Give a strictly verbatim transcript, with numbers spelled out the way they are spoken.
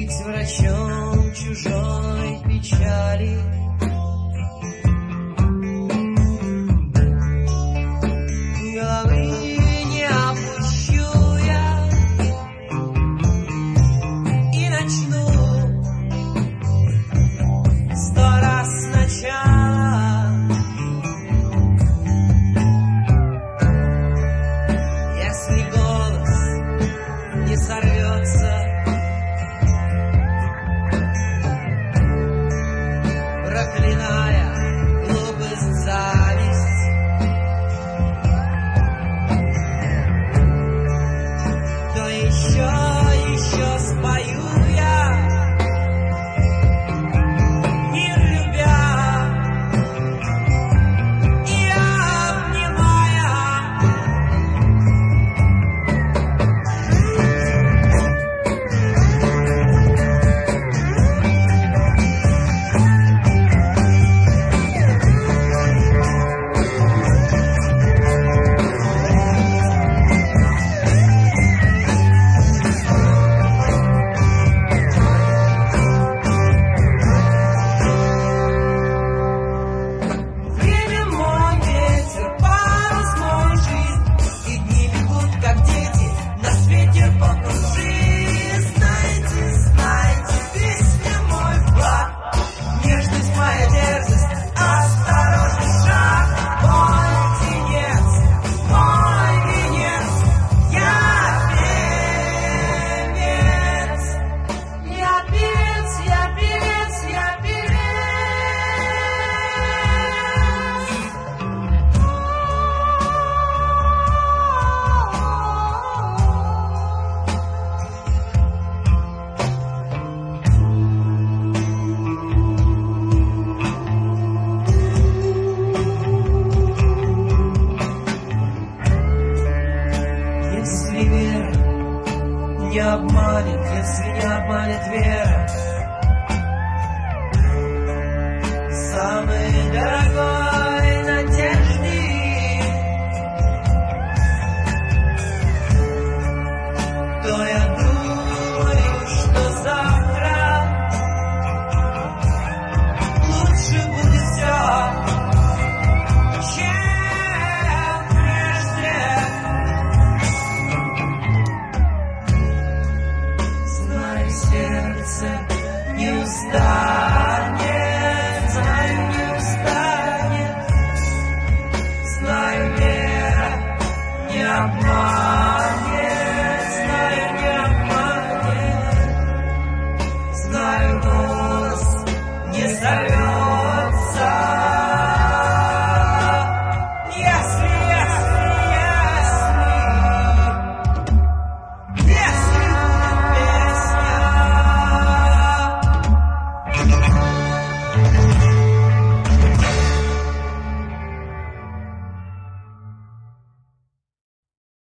Быть врачом чужой печали. Головы не опущу я и начну сто раз сначала. Если голос не сорвется, проклиная глупость, зависть, то еще, еще спою я, мир любя и обнимая. Время мой ветер, парус мой жизнь, и дни бегут, как дети, на свете покружи. Знаете, знаете, песня мой флаг, нежность моя дерзость, осторожный шаг. Мой птенец, мой венец, я певец, я певец, я певец, я певец. Если вера не обманет, если не обманет вера, самой дорогой надежды, то я думаю, что завтра лучше будет все, чем прежде. Знаю, сердце не устанет